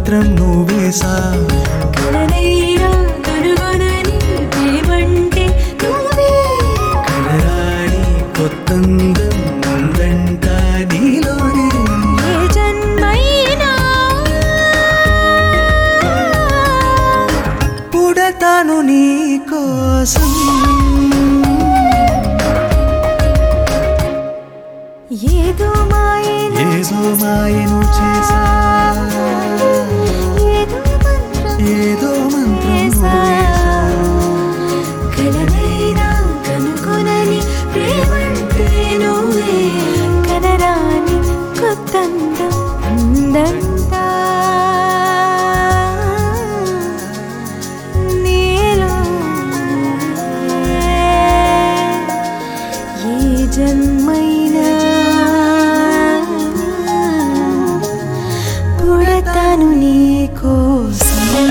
మంత్రం నువ్వేసా కలనైనా కనుగొనని ప్రేమంటే నువ్వే కలరాని కొత్తందం ఉందంట నీలోనే ఏ జన్మైనా పుడతాను నీ కోసం ఏదో మాయను చేసా ఏదో మంత్రం నువ్వేసా కలనైనా కనుగొనని ప్రేమంటే నువ్వే కనరాని కొత్తందం ఉందంట నీలో ఏ జన్మైనా పుడతాను నీ కోసం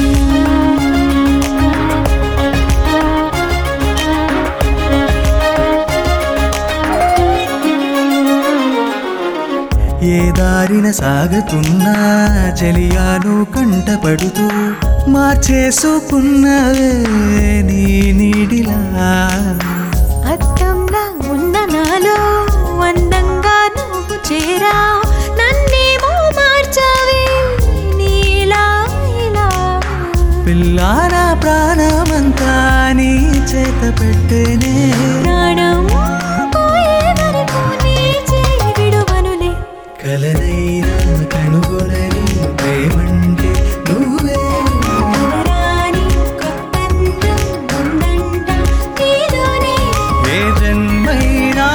ఏ దారిన సాగుతున్నా చలియాను కంటపడుతూ మార్చేసుకున్నవే నీ నీడిలా అద్దంలా ఉన్న నాలో అందంగా నువ్వు చేరా నన్నేమో మార్చావే నీలా ఇలా పిల్లాన ప్రాణమంతా నీ చేత పెట్టేనే ప్రాణం పోయే వరకు నీ చేయి విడువనులే కలనైనా కనుగొనని ప్రేమంటే నువ్వే కలరాని కొత్తందం ఉందంట నీలోనే ఏ జన్మైనా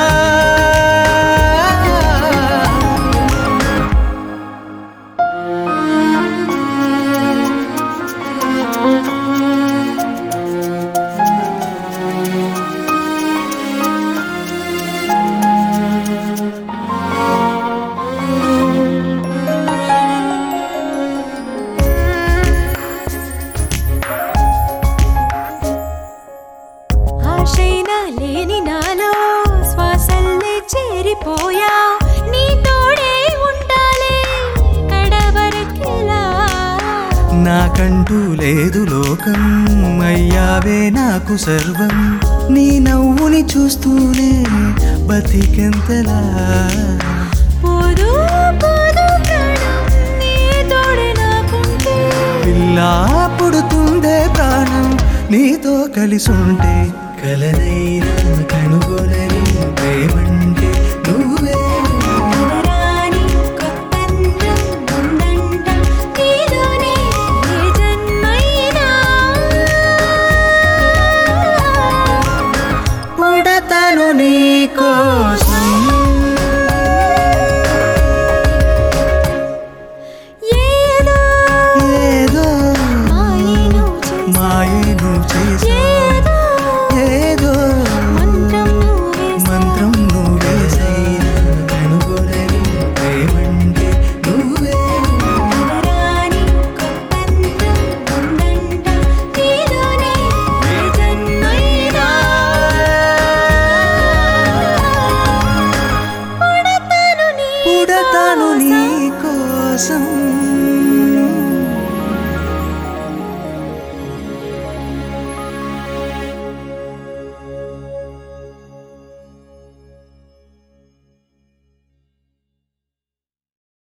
ఆశైనా లేని నాలో శ్వాసల్లే చేరిపోయా నీ తోడే ఉండాలే కడవరకిలా నాకంటూ లేదు లోకం అయ్యావే నాకు సర్వం నీ నవ్వుని చూస్తూనే బతికెంతలా పోదు పోదు ప్రాణం నీ తోడే నాకుంటే పిల్లా పుడుతుందే ప్రాణం నీతో కలిసుంటే కలనైనా కనుగొనని ప్రేమంటే